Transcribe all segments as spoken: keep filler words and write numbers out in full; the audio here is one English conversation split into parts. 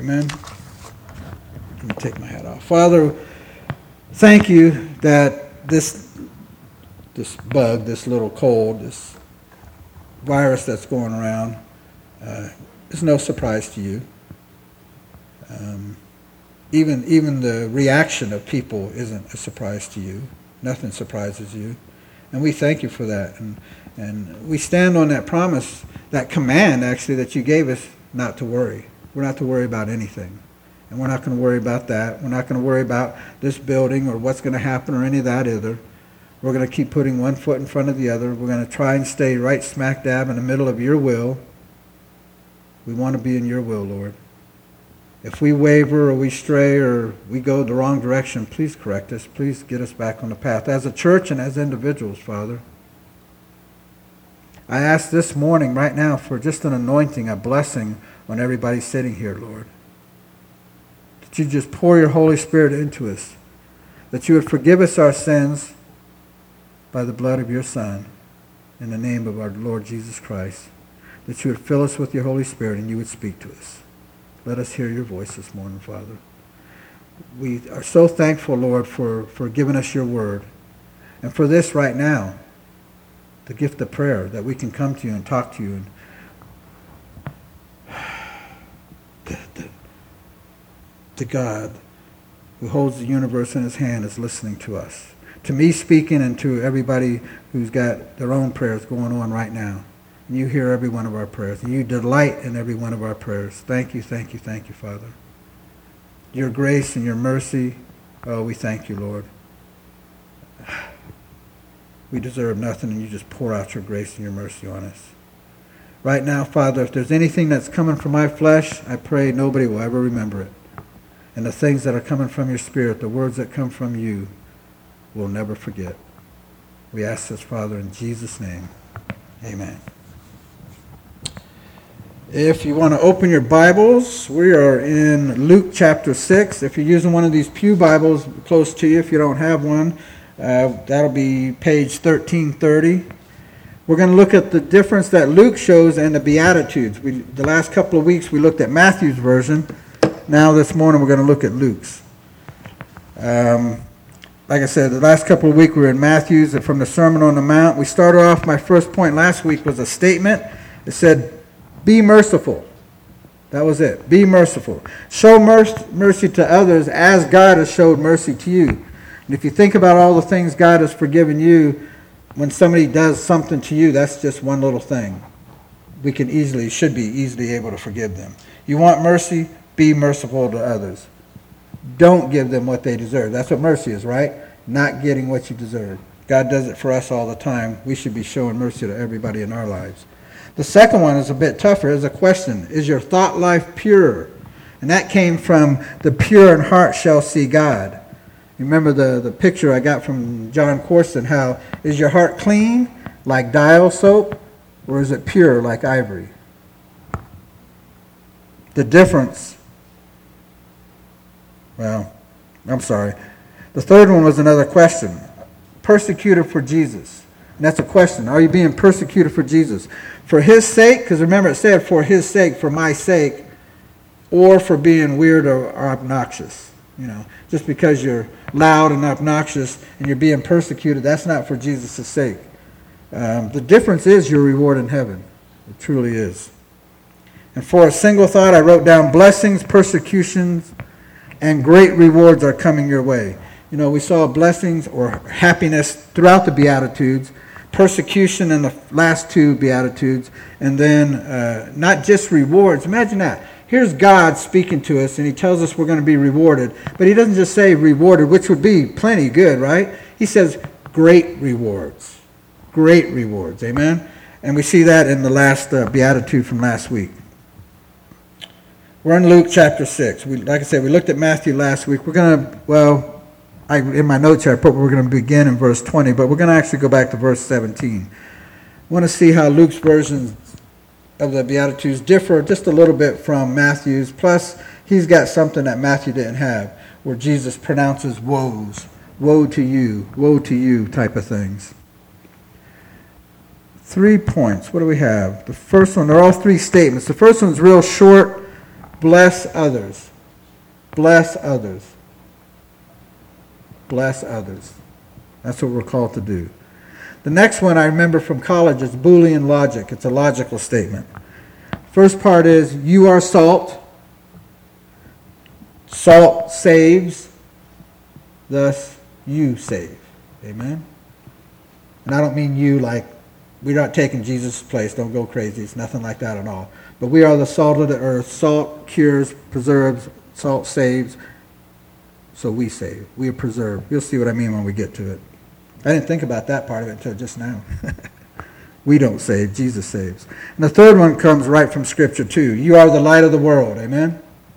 Amen. Let me take my hat off. Father, thank you that this this bug, this little cold, this virus that's going around uh, is no surprise to you. Um, even even the reaction of people isn't a surprise to you. Nothing surprises you. And we thank you for that. And, and we stand on that promise, that command, actually, that you gave us not to worry. We're not to worry about anything. And we're not going to worry about that. We're not going to worry about this building or what's going to happen or any of that either. We're going to keep putting one foot in front of the other. We're going to try and stay right smack dab in the middle of your will. We want to be in your will, Lord. If we waver or we stray or we go the wrong direction, please correct us. Please get us back on the path as a church and as individuals, Father. I ask this morning, right now, for just an anointing, a blessing on everybody sitting here, Lord. That you just pour your Holy Spirit into us. That you would forgive us our sins by the blood of your Son, in the name of our Lord Jesus Christ. That you would fill us with your Holy Spirit and you would speak to us. Let us hear your voice this morning, Father. We are so thankful, Lord, for, for giving us your word. And for this right now, the gift of prayer, that we can come to you and talk to you. And the, the, the God who holds the universe in his hand is listening to us. To me speaking and to everybody who's got their own prayers going on right now. And you hear every one of our prayers. And you delight in every one of our prayers. Thank you, thank you, thank you, Father. Your grace and your mercy, oh, we thank you, Lord. We deserve nothing, and you just pour out your grace and your mercy on us. Right now, Father, if there's anything that's coming from my flesh, I pray nobody will ever remember it. And the things that are coming from your Spirit, the words that come from you, we'll never forget. We ask this, Father, in Jesus' name. Amen. If you want to open your Bibles, we are in Luke chapter six. If you're using one of these pew Bibles close to you, if you don't have one, uh, that'll be page thirteen thirty. We're going to look at the difference that Luke shows and the Beatitudes. We, the last couple of weeks we looked at Matthew's version. Now this morning we're going to look at Luke's. Um, like I said, the last couple of weeks we were in Matthew's from the Sermon on the Mount. We started off, my first point last week was a statement. It said, be merciful. That was it. Be merciful. Show mercy to others as God has showed mercy to you. And if you think about all the things God has forgiven you, when somebody does something to you, that's just one little thing. We can easily, should be easily able to forgive them. You want mercy? Be merciful to others. Don't give them what they deserve. That's what mercy is, right? Not getting what you deserve. God does it for us all the time. We should be showing mercy to everybody in our lives. The second one is a bit tougher. It's a question. Is your thought life pure? And that came from the pure in heart shall see God. Remember the, the picture I got from John Corson, how is your heart clean like dial soap or is it pure like ivory? The difference, well, I'm sorry. The third one was another question. Persecuted for Jesus. And that's a question. Are you being persecuted for Jesus? For his sake, because remember it said for his sake, for my sake, or for being weird or, or obnoxious. You know, just because you're loud and obnoxious and you're being persecuted, that's not for Jesus' sake. Um, the difference is your reward in heaven. It truly is. And for a single thought, I wrote down blessings, persecutions, and great rewards are coming your way. You know, we saw blessings or happiness throughout the Beatitudes, persecution in the last two Beatitudes, and then uh, not just rewards. Imagine that. Here's God speaking to us, and he tells us we're going to be rewarded. But he doesn't just say rewarded, which would be plenty good, right? He says great rewards. Great rewards. Amen? And we see that in the last uh, Beatitude from last week. We're in Luke chapter six. We, like I said, we looked at Matthew last week. We're going to, well... I, in my notes here, I put we're going to begin in verse twenty, but we're going to actually go back to verse seventeen. I want to see how Luke's versions of the Beatitudes differ just a little bit from Matthew's. Plus, he's got something that Matthew didn't have, where Jesus pronounces woes. Woe to you, woe to you type of things. Three points. What do we have? The first one, they're all three statements. The first one's real short, bless others. Bless others. Bless others. That's what we're called to do. The next one I remember from college is Boolean logic. It's a logical statement. First part is, you are salt. Salt saves. Thus, you save. Amen? And I don't mean you like, we're not taking Jesus' place. Don't go crazy. It's nothing like that at all. But we are the salt of the earth. Salt cures, preserves. Salt saves. So we save. We are preserved. You'll see what I mean when we get to it. I didn't think about that part of it until just now. We don't save. Jesus saves. And the third one comes right from Scripture too. You are the light of the world. Amen?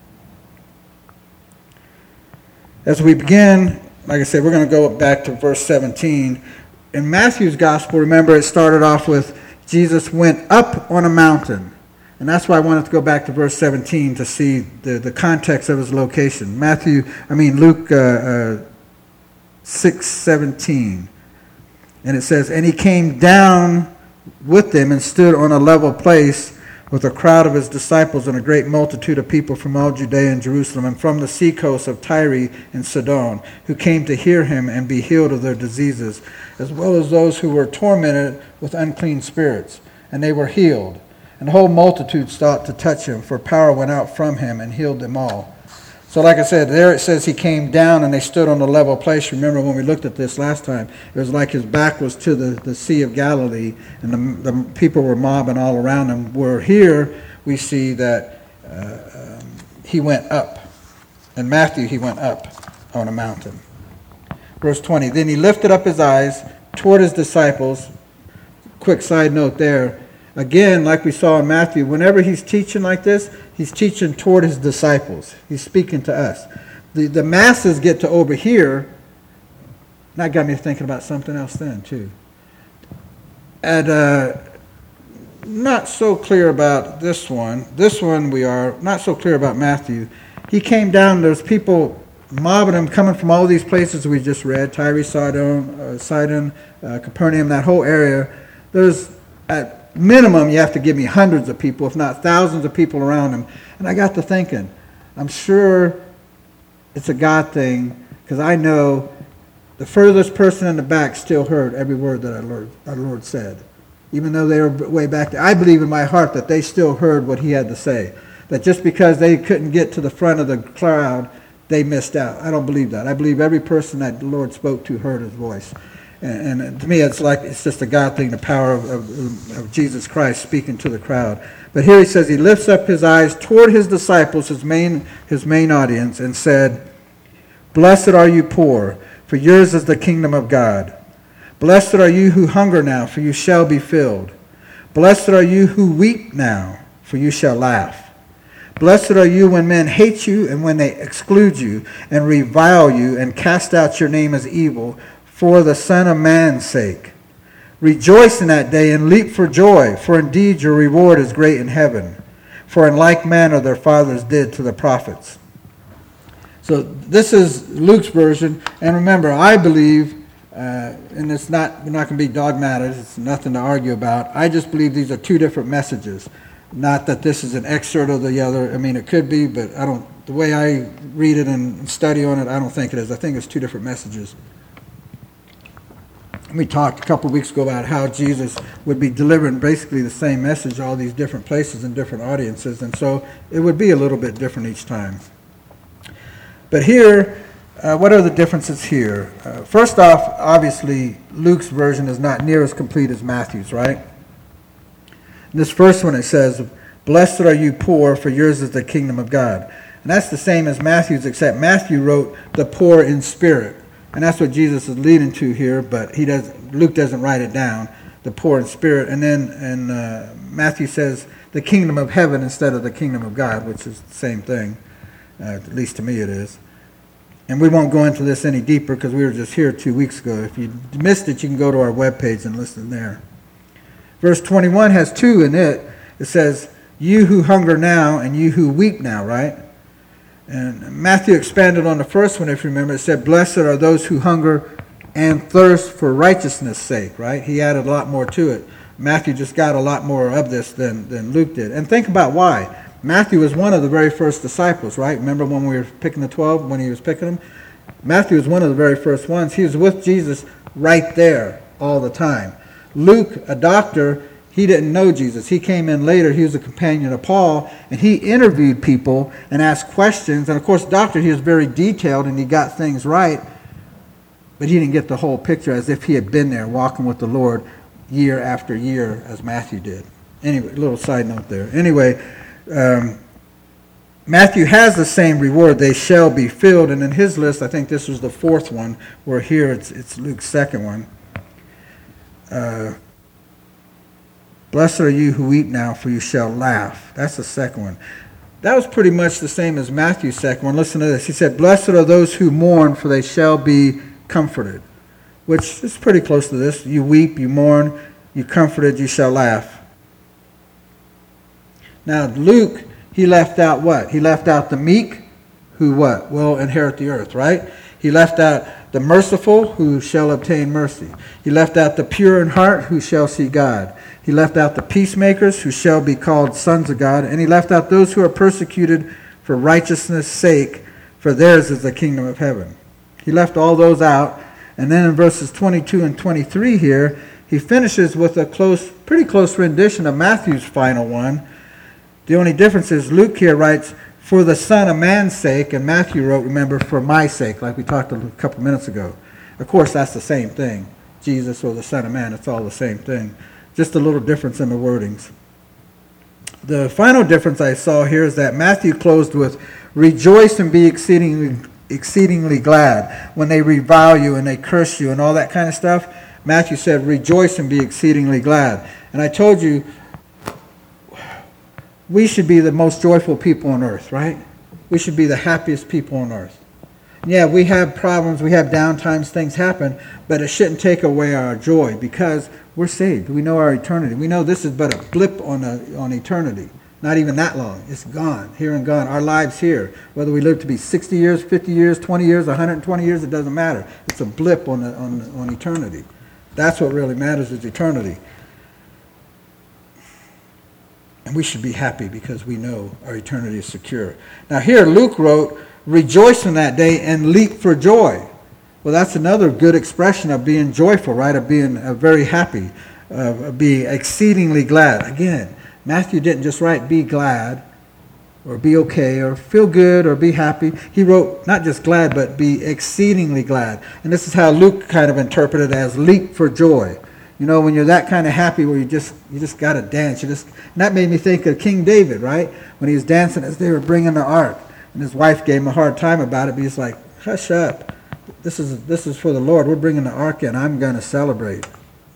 As we begin, like I said, we're going to go back to verse seventeen. In Matthew's gospel, remember, it started off with Jesus went up on a mountain. And that's why I wanted to go back to verse seventeen to see the, the context of his location. Matthew, I mean Luke uh, uh, six seventeen. And it says, and he came down with them and stood on a level place with a crowd of his disciples and a great multitude of people from all Judea and Jerusalem and from the seacoast of Tyre and Sidon, who came to hear him and be healed of their diseases, as well as those who were tormented with unclean spirits. And they were healed. And the whole multitude sought to touch him, for power went out from him and healed them all. So like I said, there it says he came down and they stood on a level place. Remember when we looked at this last time, it was like his back was to the, the Sea of Galilee, and the, the people were mobbing all around him. Where here we see that uh, um, he went up. In Matthew, he went up on a mountain. Verse twenty, then he lifted up his eyes toward his disciples. Quick side note there. Again, like we saw in Matthew, whenever he's teaching like this, he's teaching toward his disciples. He's speaking to us. The, the masses get to over here. And that got me thinking about something else then, too. And uh, not so clear about this one. This one we are not so clear about Matthew. He came down, there's people mobbing him, coming from all these places we just read, Tyre, Sidon, uh, Sidon uh, Capernaum, that whole area. There's at minimum, you have to give me hundreds of people, if not thousands of people around him. And I got to thinking, I'm sure it's a God thing, because I know the furthest person in the back still heard every word that our Lord, our Lord said. Even though they were way back there, I believe in my heart that they still heard what he had to say. That just because they couldn't get to the front of the crowd, they missed out. I don't believe that. I believe every person that the Lord spoke to heard his voice. And, and to me, it's like it's just a God thing, the power of, of, of Jesus Christ speaking to the crowd. But here he says he lifts up his eyes toward his disciples, his main, his main audience, and said, blessed are you poor, for yours is the kingdom of God. Blessed are you who hunger now, for you shall be filled. Blessed are you who weep now, for you shall laugh. Blessed are you when men hate you and when they exclude you and revile you and cast out your name as evil for the Son of Man's sake. Rejoice in that day and leap for joy, for indeed your reward is great in heaven. For in like manner their fathers did to the prophets. So this is Luke's version. And remember, I believe, uh, and it's not, we're not going to be dogmatic, it's nothing to argue about. I just believe these are two different messages. Not that this is an excerpt of the other. I mean, it could be, but I don't, the way I read it and study on it, I don't think it is. I think it's two different messages. We talked a couple of weeks ago about how Jesus would be delivering basically the same message all these different places and different audiences, and so it would be a little bit different each time. But here, uh, what are the differences here? Uh, first off, obviously, Luke's version is not near as complete as Matthew's, right? In this first one it says, blessed are you poor, for yours is the kingdom of God. And that's the same as Matthew's, except Matthew wrote the poor in spirit. And that's what Jesus is leading to here, but he does. Luke doesn't write it down, the poor in spirit. And then and uh, Matthew says the kingdom of heaven instead of the kingdom of God, which is the same thing. Uh, at least to me it is. And we won't go into this any deeper because we were just here two weeks ago. If you missed it, you can go to our webpage and listen there. Verse twenty-one has two in it. It says, you who hunger now and you who weep now, right? And Matthew expanded on the first one, if you remember. It said, blessed are those who hunger and thirst for righteousness' sake, right? He added a lot more to it. Matthew just got a lot more of this than, than Luke did. And think about why. Matthew was one of the very first disciples, right? Remember when we were picking the twelve, when he was picking them? Matthew was one of the very first ones. He was with Jesus right there all the time. Luke, a doctor, he didn't know Jesus. He came in later. He was a companion of Paul, and he interviewed people and asked questions. And of course, doctor, he was very detailed, and he got things right, but he didn't get the whole picture as if he had been there walking with the Lord year after year as Matthew did. Anyway, a little side note there. Anyway, um, Matthew has the same reward. They shall be filled. And in his list, I think this was the fourth one, where here it's, it's Luke's second one. Uh, Blessed are you who weep now, for you shall laugh. That's the second one. That was pretty much the same as Matthew's second one. Listen to this. He said, blessed are those who mourn, for they shall be comforted. Which is pretty close to this. You weep, you mourn, you comforted, you shall laugh. Now, Luke, he left out what? He left out the meek, who what? Will inherit the earth, right? He left out the merciful, who shall obtain mercy. He left out the pure in heart, who shall see God. He left out the peacemakers, who shall be called sons of God. And he left out those who are persecuted for righteousness' sake, for theirs is the kingdom of heaven. He left all those out. And then in verses twenty-two and twenty-three here, he finishes with a close, pretty close rendition of Matthew's final one. The only difference is Luke here writes, for the Son of Man's sake, and Matthew wrote, remember, for my sake, like we talked a couple minutes ago. Of course, that's the same thing. Jesus or the Son of Man, it's all the same thing. Just a little difference in the wordings. The final difference I saw here is that Matthew closed with, rejoice and be exceedingly, exceedingly glad. When they revile you and they curse you and all that kind of stuff, Matthew said, rejoice and be exceedingly glad. And I told you, we should be the most joyful people on earth, right? We should be the happiest people on earth. Yeah, we have problems, we have downtimes, things happen, but it shouldn't take away our joy because we're saved. We know our eternity. We know this is but a blip on a, on eternity. Not even that long. It's gone, here and gone. Our lives here, whether we live to be sixty years, fifty years, twenty years, one hundred twenty years, it doesn't matter. It's a blip on, a, on, on eternity. That's what really matters is eternity. And we should be happy because we know our eternity is secure. Now here Luke wrote, rejoice in that day and leap for joy. Well, that's another good expression of being joyful, right? Of being uh, very happy, uh, of being exceedingly glad. Again, Matthew didn't just write be glad or be okay or feel good or be happy. He wrote not just glad, but be exceedingly glad. And this is how Luke kind of interpreted it as leap for joy. You know, when you're that kind of happy where you just you just got to dance. You just, and that made me think of King David, right? When he was dancing as they were bringing the ark. And his wife gave him a hard time about it, but he's like, hush up. This is this is for the Lord. We're bringing the ark in. I'm going to celebrate.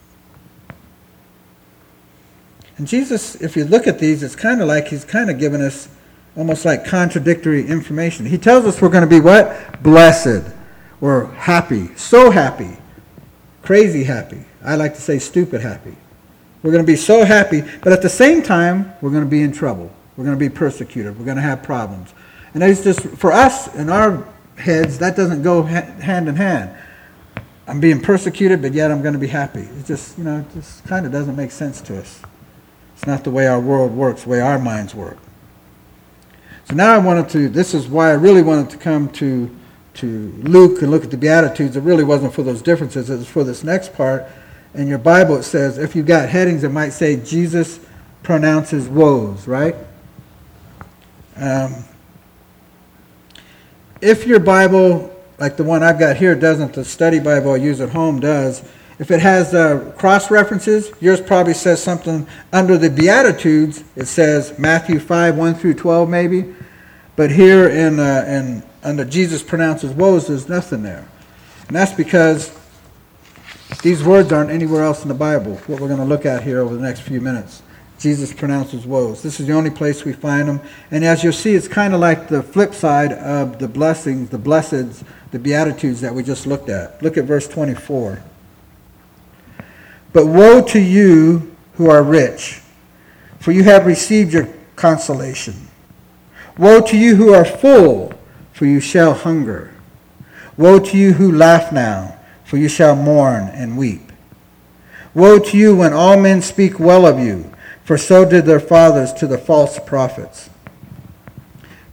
And Jesus, if you look at these, it's kind of like he's kind of giving us almost like contradictory information. He tells us we're going to be what? Blessed. We're happy. So happy. Crazy happy. I like to say stupid happy. We're going to be so happy, but at the same time, we're going to be in trouble. We're going to be persecuted. We're going to have problems. And it's just, for us, in our heads, that doesn't go hand in hand. I'm being persecuted, but yet I'm going to be happy. It just, you know, it just kind of doesn't make sense to us. It's not the way our world works, the way our minds work. So now I wanted to, this is why I really wanted to come to, to Luke and look at the Beatitudes. It really wasn't for those differences. It was for this next part. In your Bible, it says, if you've got headings, it might say Jesus pronounces woes, right? Um, if your Bible, like the one I've got here, doesn't, the study Bible I use at home does, if it has uh, cross references, yours probably says something under the Beatitudes. It says Matthew five, one through twelve maybe. But here in, uh, in under Jesus pronounces woes, there's nothing there. And that's because these words aren't anywhere else in the Bible, what we're going to look at here over the next few minutes. Jesus pronounces woes. This is the only place we find them. And as you'll see, it's kind of like the flip side of the blessings, the blesseds, the Beatitudes that we just looked at. Look at verse twenty-four. But woe to you who are rich, for you have received your consolation. Woe to you who are full, for you shall hunger. Woe to you who laugh now, for you shall mourn and weep. Woe to you when all men speak well of you, for so did their fathers to the false prophets.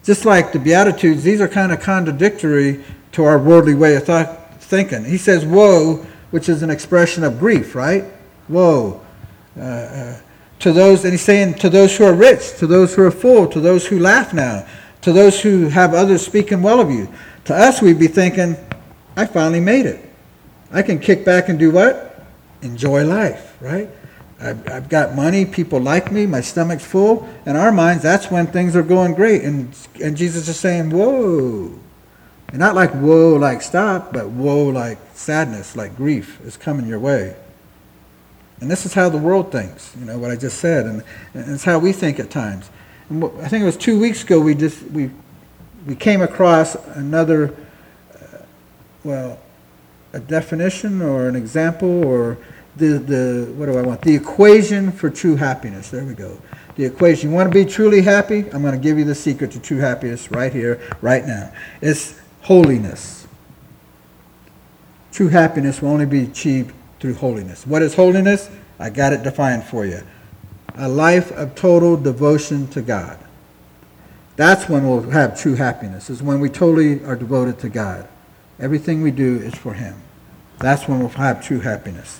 Just like the Beatitudes, these are kind of contradictory to our worldly way of thought, thinking. He says, woe, which is an expression of grief, right? Woe. Uh, uh, to those, and he's saying to those who are rich, to those who are full, to those who laugh now, to those who have others speaking well of you. To us, we'd be thinking, I finally made it. I can kick back and do what? Enjoy life, right? I've, I've got money, people like me, my stomach's full. In our minds, that's when things are going great. And, and Jesus is saying, whoa. And not like whoa, like stop, but whoa, like sadness, like grief is coming your way. And this is how the world thinks, you know, what I just said. And, and it's how we think at times. And what, I think it was two weeks ago we just we we came across another, uh, well, a definition or an example or the, the, what do I want? The equation for true happiness. There we go. The equation. You want to be truly happy? I'm going to give you the secret to true happiness right here, right now. It's holiness. True happiness will only be achieved through holiness. What is holiness? I got it defined for you. A life of total devotion to God. That's when we'll have true happiness, is when we totally are devoted to God. Everything we do is for Him. That's when we'll have true happiness.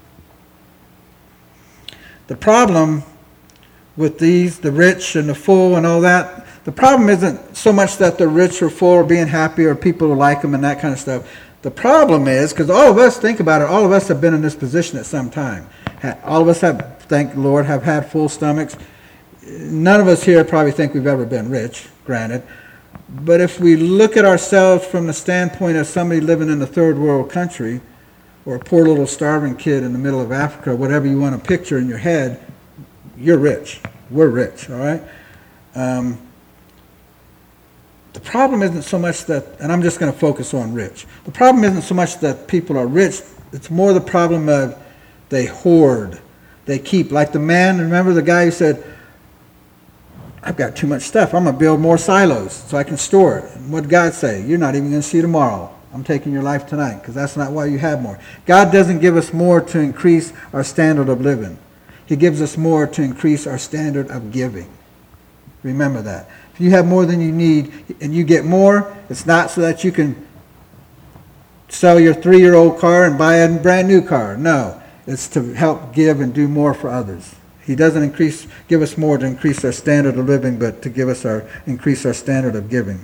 The problem with these, the rich and the full and all that, the problem isn't so much that the rich or full or being happy or people who like them and that kind of stuff. The problem is, because all of us, think about it, all of us have been in this position at some time. All of us have, thank the Lord, have had full stomachs. None of us here probably think we've ever been rich, granted. But if we look at ourselves from the standpoint of somebody living in a third world country, or a poor little starving kid in the middle of Africa, whatever you want to picture in your head, you're rich. We're rich, all right? Um, the problem isn't so much that, and I'm just going to focus on rich. The problem isn't so much that people are rich. It's more the problem of they hoard. They keep. Like the man, remember the guy who said, I've got too much stuff. I'm going to build more silos so I can store it. And what did God say? You're not even going to see tomorrow. I'm taking your life tonight because that's not why you have more. God doesn't give us more to increase our standard of living. He gives us more to increase our standard of giving. Remember that. If you have more than you need and you get more, it's not so that you can sell your three-year-old car and buy a brand new car. No, it's to help give and do more for others. He doesn't increase, give us more to increase our standard of living, but to give us our increase our standard of giving.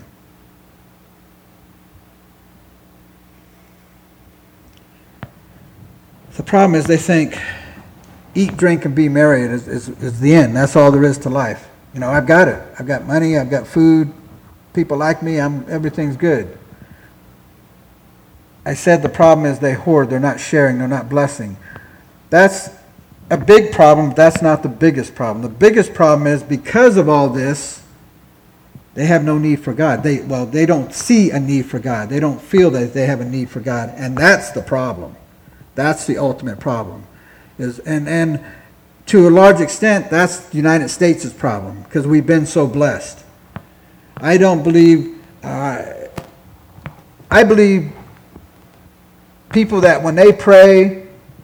The problem is they think eat, drink, and be merry is, is, is the end. That's all there is to life. You know, I've got it. I've got money. I've got food. People like me. I'm, everything's good. I said the problem is they hoard. They're not sharing. They're not blessing. That's a big problem. That's not the biggest problem. The biggest problem is because of all this, they have no need for God. They well, they don't see a need for God. They don't feel that they have a need for God, and that's the problem. That's the ultimate problem. Is and and to a large extent, that's the United States' problem because we've been so blessed. I don't believe. Uh, I believe people that when they pray,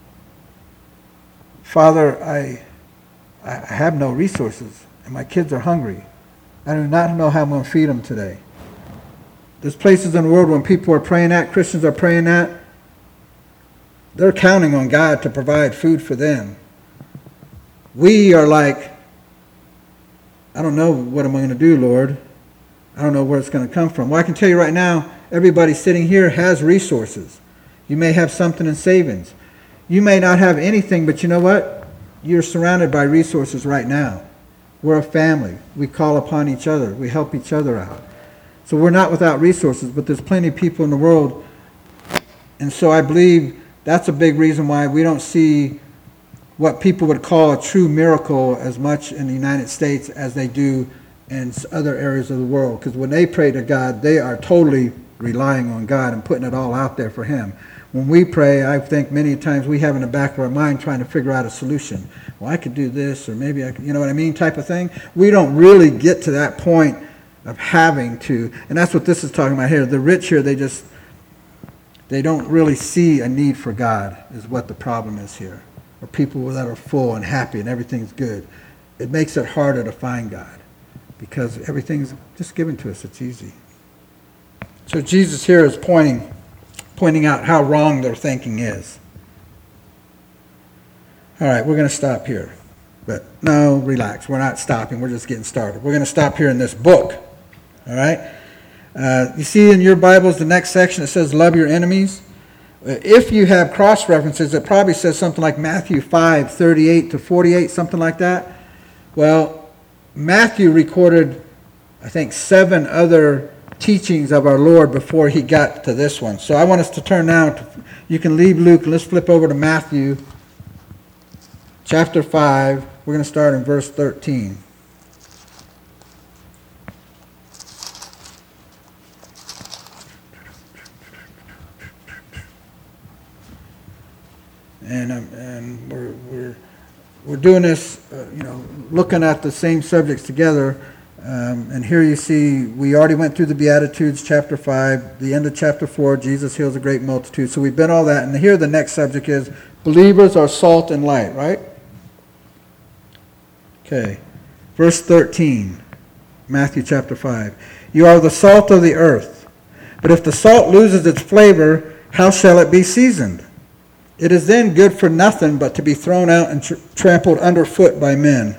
Father, I I have no resources and my kids are hungry. I do not know how I'm going to feed them today. There's places in the world when people are praying at, Christians are praying at, they're counting on God to provide food for them. We are like, I don't know what am I going to do, Lord. I don't know where it's going to come from. Well, I can tell you right now, everybody sitting here has resources. You may have something in savings. You may not have anything, but you know what? You're surrounded by resources right now. We're a family. We call upon each other. We help each other out. So we're not without resources, but there's plenty of people in the world. And so I believe that's a big reason why we don't see what people would call a true miracle as much in the United States as they do in other areas of the world. Because when they pray to God, they are totally relying on God and putting it all out there for Him. When we pray, I think many times we have in the back of our mind trying to figure out a solution. Well, I could do this, or maybe I could, you know what I mean, type of thing. We don't really get to that point of having to, and that's what this is talking about here. The rich here, they just, they don't really see a need for God is what the problem is here. Or people that are full and happy and everything's good. It makes it harder to find God because everything's just given to us. It's easy. So Jesus here is pointing, pointing out how wrong their thinking is. All right, we're going to stop here. But no, relax. We're not stopping. We're just getting started. We're going to stop here in this book. All right? Uh, you see in your Bibles, the next section, it says, love your enemies. If you have cross-references, it probably says something like Matthew five, thirty-eight to forty-eight, something like that. Well, Matthew recorded, I think, seven other teachings of our Lord before he got to this one. So I want us to turn now. To, you can leave Luke, and let's flip over to Matthew chapter five. We're going to start in verse thirteen. And, um, and we're, we're, we're doing this, uh, you know, looking at the same subjects together. Um, and here you see, we already went through the Beatitudes, chapter five. The end of chapter four, Jesus heals a great multitude. So we've been all that. And here the next subject is, believers are salt and light, right? Okay. Verse thirteen, Matthew chapter five. You are the salt of the earth. But if the salt loses its flavor, how shall it be seasoned? It is then good for nothing but to be thrown out and tr- trampled underfoot by men.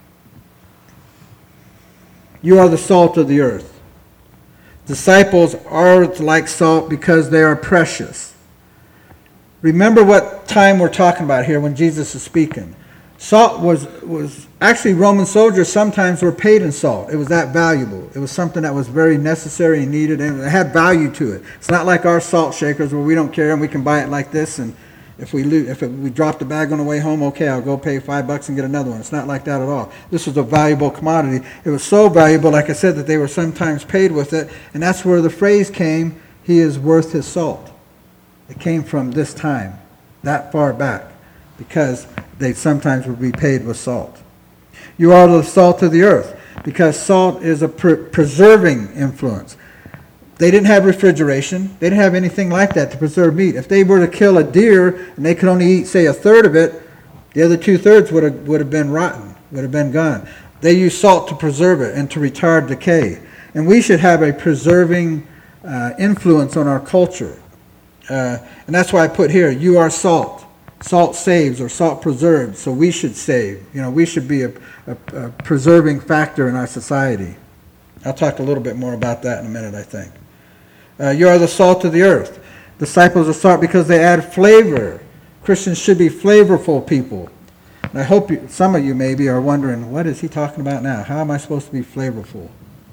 You are the salt of the earth. Disciples are like salt because they are precious. Remember what time we're talking about here when Jesus is speaking. Salt was, was actually Roman soldiers sometimes were paid in salt. It was that valuable. It was something that was very necessary and needed, and it had value to it. It's not like our salt shakers where we don't care and we can buy it like this, and if we lose, if it, we drop the bag on the way home, okay, I'll go pay five bucks and get another one. It's not like that at all. This was a valuable commodity. It was so valuable, like I said, that they were sometimes paid with it, and that's where the phrase came, he is worth his salt. It came from this time, that far back, because they sometimes would be paid with salt. You are the salt of the earth, because salt is a pre- preserving influence. They didn't have refrigeration. They didn't have anything like that to preserve meat. If they were to kill a deer and they could only eat, say, a third of it, the other two-thirds would have, would have been rotten, would have been gone. They used salt to preserve it and to retard decay. And we should have a preserving uh, influence on our culture. Uh, and that's why I put here, you are salt. Salt saves, or salt preserves, so we should save. You know, we should be a, a, a preserving factor in our society. I'll talk a little bit more about that in a minute, I think. Uh, you are the salt of the earth. Disciples are salt because they add flavor. Christians should be flavorful people. And I hope you, some of you maybe are wondering, what is he talking about now? How am I supposed to be flavorful?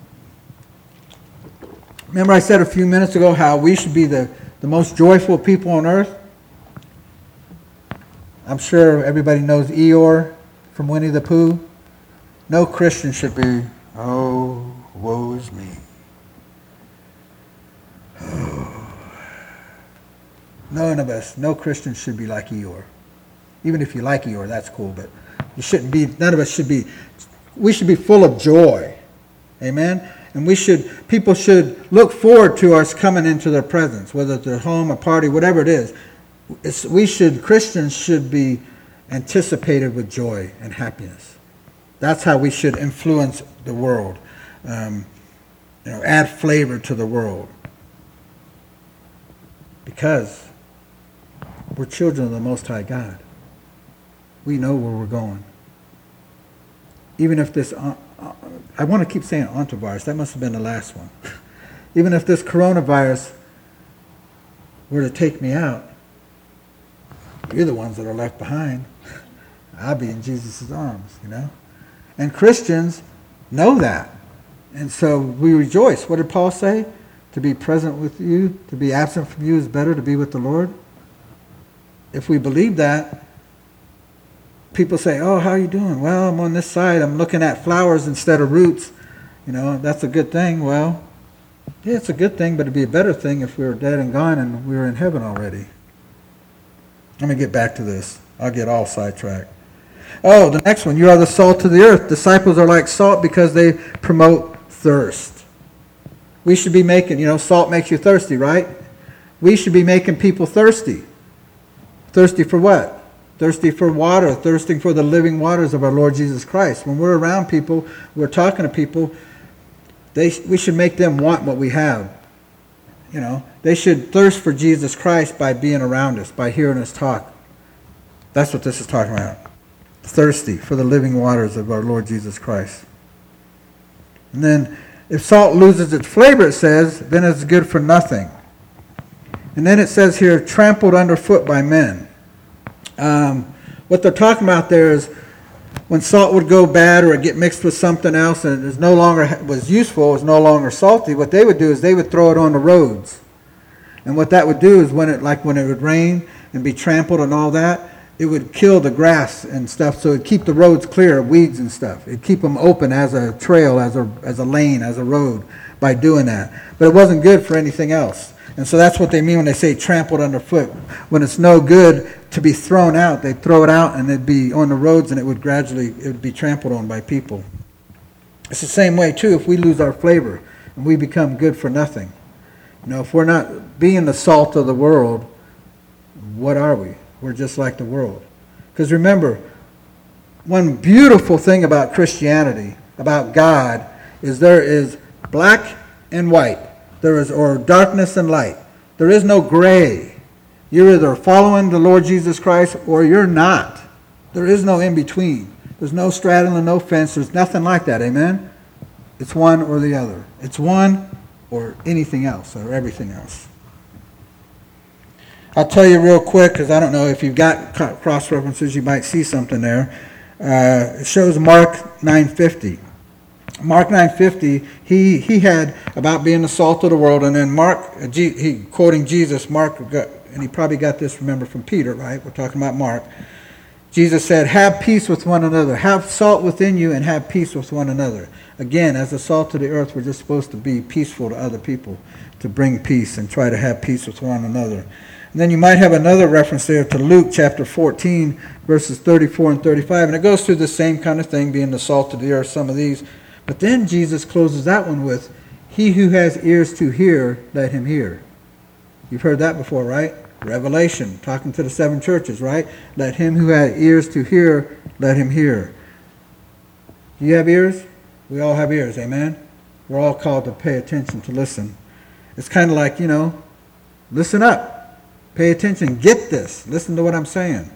Remember I said a few minutes ago how we should be the, the most joyful people on earth? I'm sure everybody knows Eeyore from Winnie the Pooh. No Christian should be, oh, woe is me. None of us, no Christian should be like Eeyore. Even if you like Eeyore, that's cool, but you shouldn't be, none of us should be, we should be full of joy. Amen? And we should, people should look forward to us coming into their presence, whether it's their home, a party, whatever it is. It's, we should, Christians should be anticipated with joy and happiness. That's how we should influence the world. Um, you know, add flavor to the world. Because we're children of the Most High God. We know where we're going. Even if this, uh, uh, I want to keep saying entovirus, that must have been the last one. Even if this coronavirus were to take me out, you're the ones that are left behind. I'll be in Jesus' arms, you know. And Christians know that. And so we rejoice. What did Paul say? To be present with you, to be absent from you is better to be with the Lord. If we believe that, people say, oh, how are you doing? Well, I'm on this side. I'm looking at flowers instead of roots. You know, that's a good thing. Well, yeah, it's a good thing, but it'd be a better thing if we were dead and gone and we were in heaven already. Let me get back to this. I'll get all sidetracked. Oh, the next one. You are the salt of the earth. Disciples are like salt because they promote thirst. We should be making, you know, salt makes you thirsty, right? We should be making people thirsty. Thirsty for what? thirsty for water, thirsting for the living waters of our Lord Jesus Christ. When we're around people, we're talking to people, they we should make them want what we have. You know, they should thirst for Jesus Christ by being around us, by hearing us talk. That's what this is talking about. Thirsty for the living waters of our Lord Jesus Christ. And then, if salt loses its flavor, it says, then it's good for nothing. And then it says here, trampled underfoot by men. Um, what they're talking about there is when salt would go bad or it get mixed with something else and it no longer was useful, it was no longer salty, what they would do is they would throw it on the roads. And what that would do is when it, like when it would rain and be trampled and all that, it would kill the grass and stuff, so it'd keep the roads clear of weeds and stuff. It'd keep them open as a trail, as a as a lane, as a road by doing that. But it wasn't good for anything else. And so that's what they mean when they say trampled underfoot. When it's no good to be thrown out, they'd throw it out and it'd be on the roads and it would gradually, it would be trampled on by people. It's the same way too if we lose our flavor and we become good for nothing. You know, if we're not being the salt of the world, what are we? We're just like the world. Because remember, one beautiful thing about Christianity, about God, is there is black and white. There is, or darkness and light. There is no gray. You're either following the Lord Jesus Christ or you're not. There is no in between. There's no straddling, no fence. There's nothing like that. Amen? It's one or the other. It's one or anything else or everything else. I'll tell you real quick, because I don't know if you've got cross references, you might see something there. Uh, it shows Mark nine fifty. Mark nine fifty, he he had about being the salt of the world, and then Mark, he quoting Jesus, Mark, got, and he probably got this, remember, from Peter, right? We're talking about Mark. Jesus said, have peace with one another. Have salt within you and have peace with one another. Again, as the salt of the earth, we're just supposed to be peaceful to other people, to bring peace and try to have peace with one another. And then you might have another reference there to Luke chapter fourteen, verses thirty-four and thirty-five. And it goes through the same kind of thing, being the salt of the earth, some of these. But then Jesus closes that one with, he who has ears to hear, let him hear. You've heard that before, right? Revelation, talking to the seven churches, right? Let him who has ears to hear, let him hear. You have ears? We all have ears, amen? We're all called to pay attention, to listen. It's kind of like, you know, listen up. Pay attention. Get this. Listen to what I'm saying.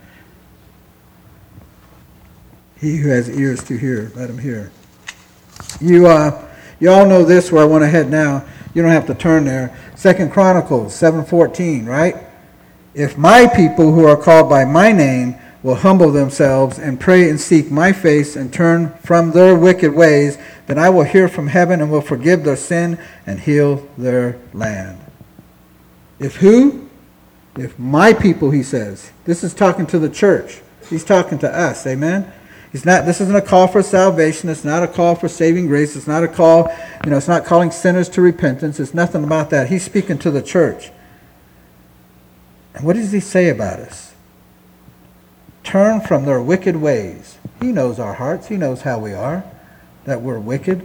He who has ears to hear, let him hear. You uh, you all know this, where I want to head now. You don't have to turn there. Second Chronicles seven fourteen, right? If my people who are called by my name will humble themselves and pray and seek my face and turn from their wicked ways, then I will hear from heaven and will forgive their sin and heal their land. If who? If my people, he says. This is talking to the church. He's talking to us, amen? He's not. This isn't a call for salvation. It's not a call for saving grace. It's not a call, you know, it's not calling sinners to repentance. It's nothing about that. He's speaking to the church. And what does he say about us? Turn from their wicked ways. He knows our hearts. He knows how we are, that we're wicked.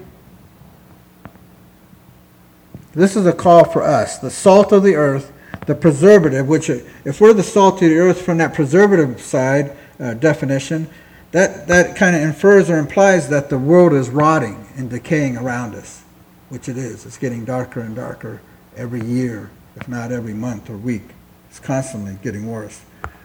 This is a call for us, the salt of the earth, the preservative, which if we're the salt of the earth from that preservative side uh, definition, that, that kind of infers or implies that the world is rotting and decaying around us, which it is. It's getting darker and darker every year, if not every month or week. It's constantly getting worse.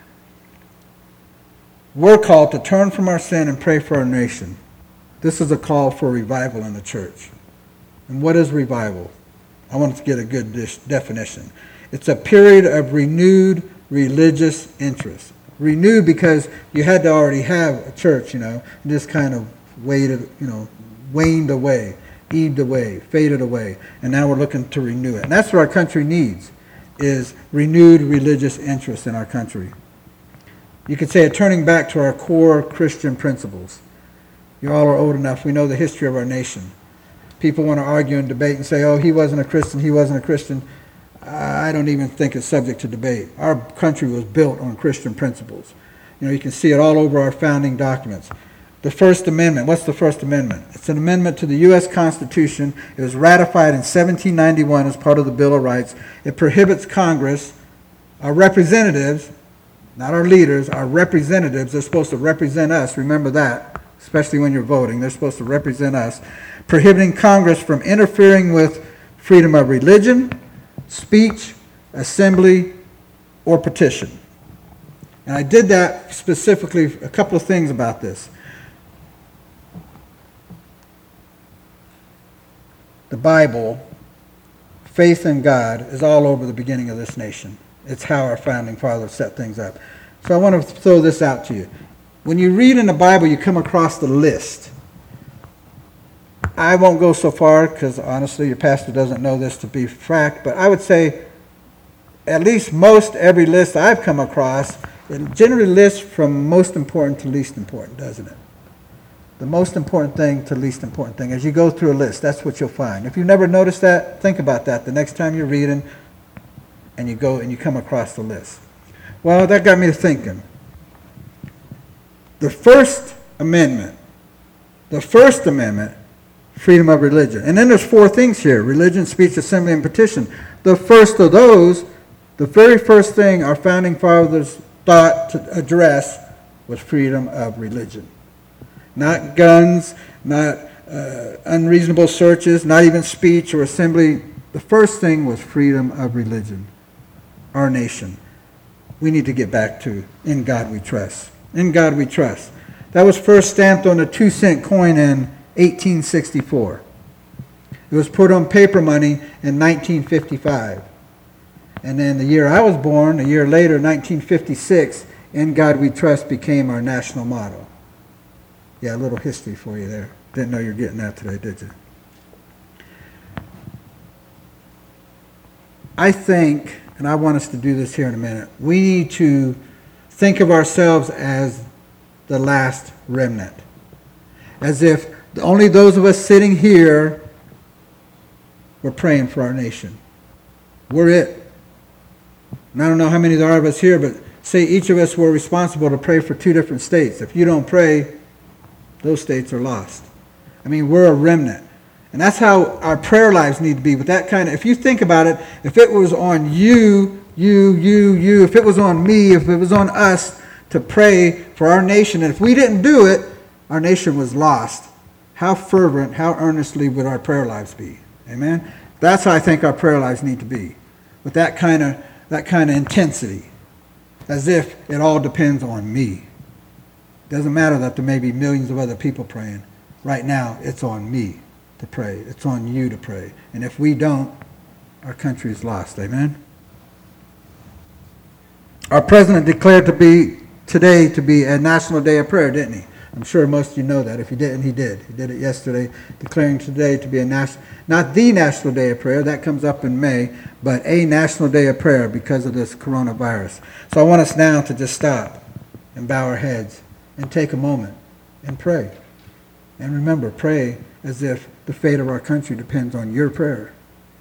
We're called to turn from our sin and pray for our nation. This is a call for revival in the church. And what is revival? I want to get a good definition. It's a period of renewed religious interest. Renewed because you had to already have a church, you know, and just kind of waded, you know, waned away, ebbed away, faded away, and now we're looking to renew it. And that's what our country needs, is renewed religious interest in our country. You could say a turning back to our core Christian principles. You all are old enough. We know the history of our nation. People want to argue and debate and say, oh, he wasn't a Christian, he wasn't a Christian. I don't even think it's subject to debate. Our country was built on Christian principles. You know, you can see it all over our founding documents. The First Amendment. What's the First Amendment? It's an amendment to the U S Constitution. It was ratified in seventeen ninety-one as part of the Bill of Rights. It prohibits Congress, our representatives, not our leaders, our representatives. They're supposed to represent us. Remember that, especially when you're voting. They're supposed to represent us. Prohibiting Congress from interfering with freedom of religion, speech, assembly, or petition. And I did that specifically, a couple of things about this. The Bible, faith in God, is all over the beginning of this nation. It's how our founding fathers set things up. So I want to throw this out to you. When you read in the Bible, you come across the list. I won't go so far because honestly your pastor doesn't know this to be fact, but I would say at least most every list I've come across, it generally lists from most important to least important, doesn't it? The most important thing to least important thing. As you go through a list, that's what you'll find. If you've never noticed that, think about that the next time you're reading and you go and you come across the list. Well, that got me to thinking. The First Amendment, the First Amendment, freedom of religion. And then there's four things here: religion, speech, assembly, and petition. The first of those, the very first thing our founding fathers thought to address was freedom of religion. Not guns, not uh, unreasonable searches, not even speech or assembly. The first thing was freedom of religion. Our nation. We need to get back to in God we trust. In God we trust. That was first stamped on a two cent coin in eighteen sixty-four. It was put on paper money in nineteen fifty-five. And then the year I was born, a year later, nineteen fifty-six, in God we trust became our national motto. Yeah, a little history for you there. Didn't know you were getting that today, did you? I think, and I want us to do this here in a minute, we need to think of ourselves as the last remnant. As if only those of us sitting here were praying for our nation. We're it. And I don't know how many there are of us here, but say each of us were responsible to pray for two different states. If you don't pray, those states are lost. I mean, we're a remnant. And that's how our prayer lives need to be. With that kind of, if you think about it, if it was on you, you, you, you, if it was on me, if it was on us to pray for our nation, and if we didn't do it, our nation was lost. How fervent, how earnestly would our prayer lives be? Amen? That's how I think our prayer lives need to be. With that kind of that kind of intensity. As if it all depends on me. Doesn't matter that there may be millions of other people praying. Right now, it's on me to pray. It's on you to pray. And if we don't, our country is lost. Amen? Our president declared to be today to be a National Day of Prayer, didn't he? I'm sure most of you know that. If you didn't, he did. He did it yesterday, declaring today to be a national, not the National Day of Prayer, that comes up in May, but a National Day of Prayer because of this coronavirus. So I want us now to just stop and bow our heads and take a moment and pray. And remember, pray as if the fate of our country depends on your prayer.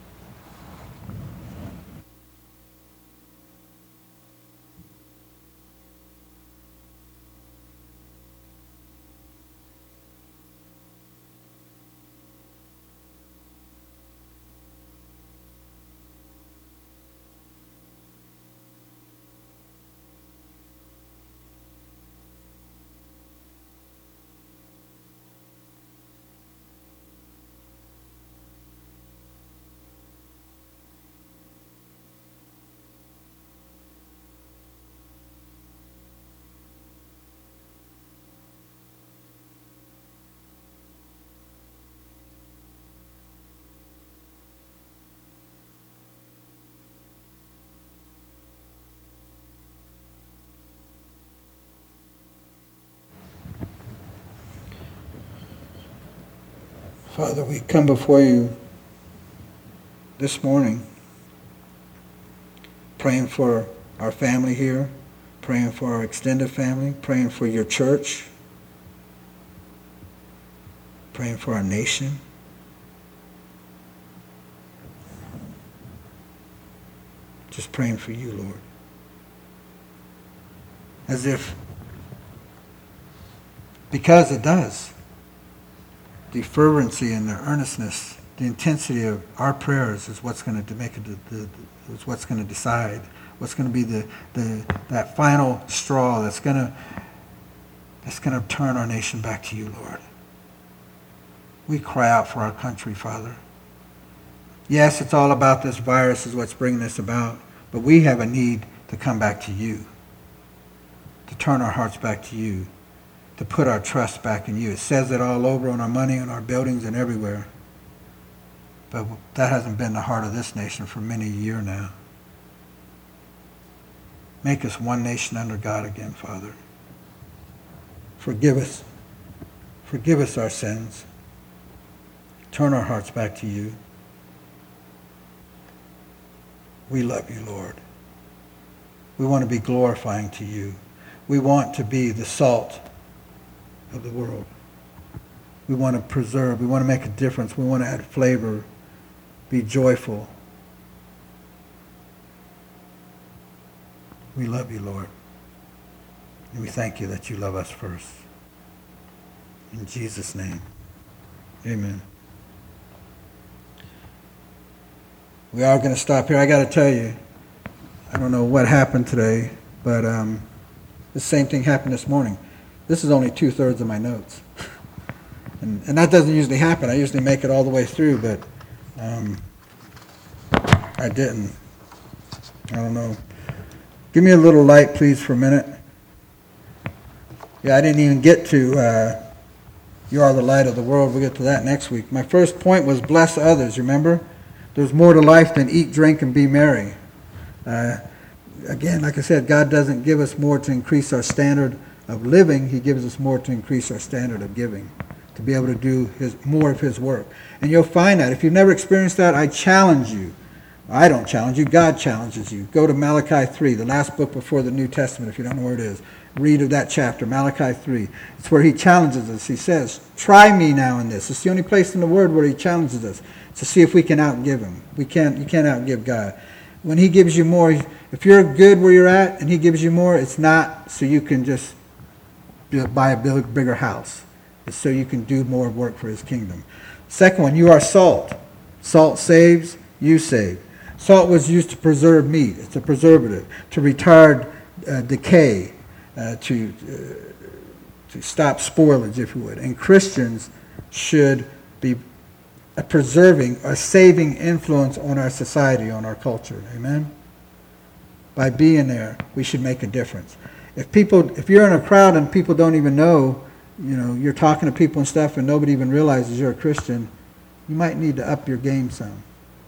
Father, we come before you this morning praying for our family here, praying for our extended family, praying for your church, praying for our nation. Just praying for you, Lord. As if, because it does. The fervency and the earnestness the intensity of our prayers is what's going to make it, the, the, is what's going to decide, what's going to be the, the that final straw that's going to that's going to turn our nation back to you, Lord. We cry out for our country, Father. Yes, it's all about this virus is what's bringing this about, but we have a need to come back to you, to turn our hearts back to you, to put our trust back in you. It says it all over on our money, on our buildings, and everywhere. But that hasn't been the heart of this nation for many years now. Make us one nation under God again, Father. Forgive us. Forgive us our sins. Turn our hearts back to you. We love you, Lord. We want to be glorifying to you. We want to be the salt of the world. We want to preserve. We want to make a difference. We want to add flavor. Be joyful. We love you, Lord. And we thank you that you love us first. In Jesus' name, amen. We are going to stop here. I got to tell you, I don't know what happened today, but um, the same thing happened this morning. This is only two-thirds of my notes. And, and that doesn't usually happen. I usually make it all the way through, but um, I didn't. I don't know. Give me a little light, please, for a minute. Yeah, I didn't even get to uh, You Are the Light of the World. We'll get to that next week. My first point was bless others, remember? There's more to life than eat, drink, and be merry. Uh, again, like I said, God doesn't give us more to increase our standard of living. He gives us more to increase our standard of giving, to be able to do his more of his work. And you'll find that. If you've never experienced that, I challenge you. I don't challenge you. God challenges you. Go to Malachi three, the last book before the New Testament, if you don't know where it is. Read of that chapter, Malachi three. It's where he challenges us. He says, try me now in this. It's the only place in the Word where he challenges us to see if we can outgive him. We can't. You can't outgive God. When he gives you more, if you're good where you're at and he gives you more, it's not so you can just buy a bigger house. It's so you can do more work for his kingdom. Second one, you are salt. Salt saves, you save. Salt was used to preserve meat. It's a preservative, to retard uh, decay, uh, to, uh, to stop spoilage, if you would. And Christians should be a preserving, a saving influence on our society, on our culture. Amen? By being there, we should make a difference. If people, if you're in a crowd and people don't even know, you know, you're talking to people and stuff and nobody even realizes you're a Christian, you might need to up your game some.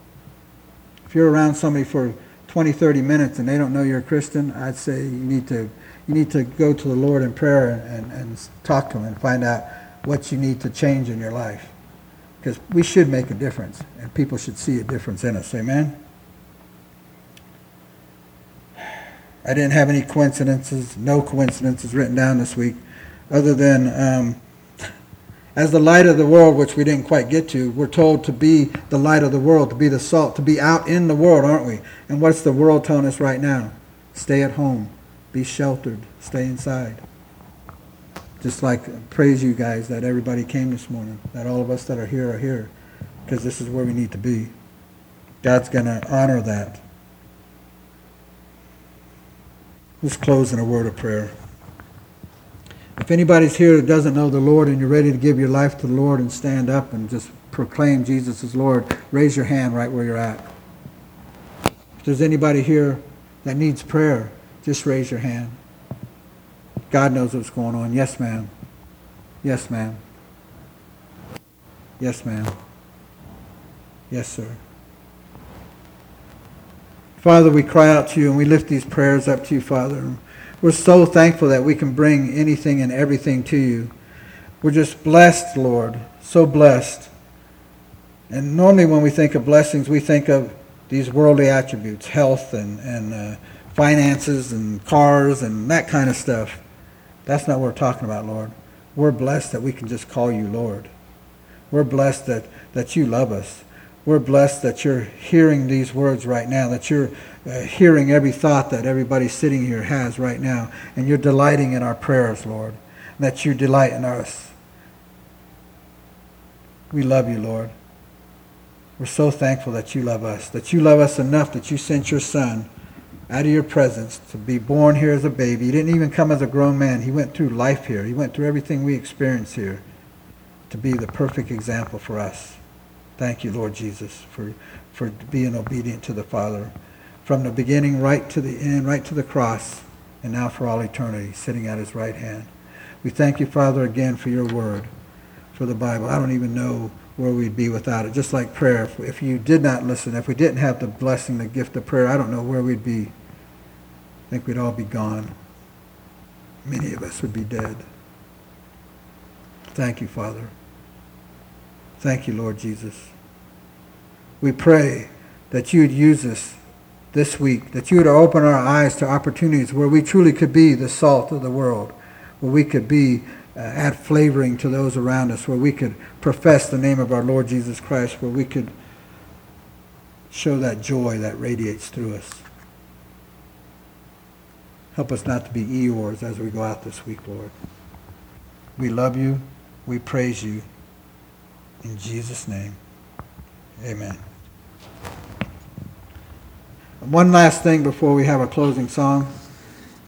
If you're around somebody for twenty, thirty minutes and they don't know you're a Christian, I'd say you need to you need to go to the Lord in prayer and, and talk to him and find out what you need to change in your life. Because we should make a difference, and people should see a difference in us. Amen? I didn't have any coincidences, no coincidences written down this week, other than um, as the light of the world, which we didn't quite get to, we're told to be the light of the world, to be the salt, to be out in the world, aren't we? And what's the world telling us right now? Stay at home. Be sheltered. Stay inside. Just like, praise you guys that everybody came this morning, that all of us that are here are here, because this is where we need to be. God's going to honor that. Let's close in a word of prayer. If anybody's here that doesn't know the Lord and you're ready to give your life to the Lord and stand up and just proclaim Jesus as Lord, raise your hand right where you're at. If there's anybody here that needs prayer, just raise your hand. God knows what's going on. Yes, ma'am. Yes, ma'am. Yes, ma'am. Yes, sir. Father, we cry out to you and we lift these prayers up to you, Father. We're so thankful that we can bring anything and everything to you. We're just blessed, Lord, so blessed. And normally when we think of blessings, we think of these worldly attributes, health and, and uh, finances and cars and that kind of stuff. That's not what we're talking about, Lord. We're blessed that we can just call you Lord. We're blessed that, that you love us. We're blessed that you're hearing these words right now, that you're uh, hearing every thought that everybody sitting here has right now, and you're delighting in our prayers, Lord, and that you delight in us. We love you, Lord. We're so thankful that you love us, that you love us enough that you sent your son out of your presence to be born here as a baby. He didn't even come as a grown man. He went through life here. He went through everything we experience here to be the perfect example for us. Thank you, Lord Jesus, for, for being obedient to the Father. From the beginning right to the end, right to the cross, and now for all eternity, sitting at his right hand. We thank you, Father, again for your word, for the Bible. I don't even know where we'd be without it. Just like prayer. If, if you did not listen, if we didn't have the blessing, the gift of prayer, I don't know where we'd be. I think we'd all be gone. Many of us would be dead. Thank you, Father. Thank you, Lord Jesus. We pray that you would use us this week, that you would open our eyes to opportunities where we truly could be the salt of the world, where we could be uh, add flavoring to those around us, where we could profess the name of our Lord Jesus Christ, where we could show that joy that radiates through us. Help us not to be Eeyores as we go out this week, Lord. We love you. We praise you. In Jesus' name, amen. One last thing before we have a closing song.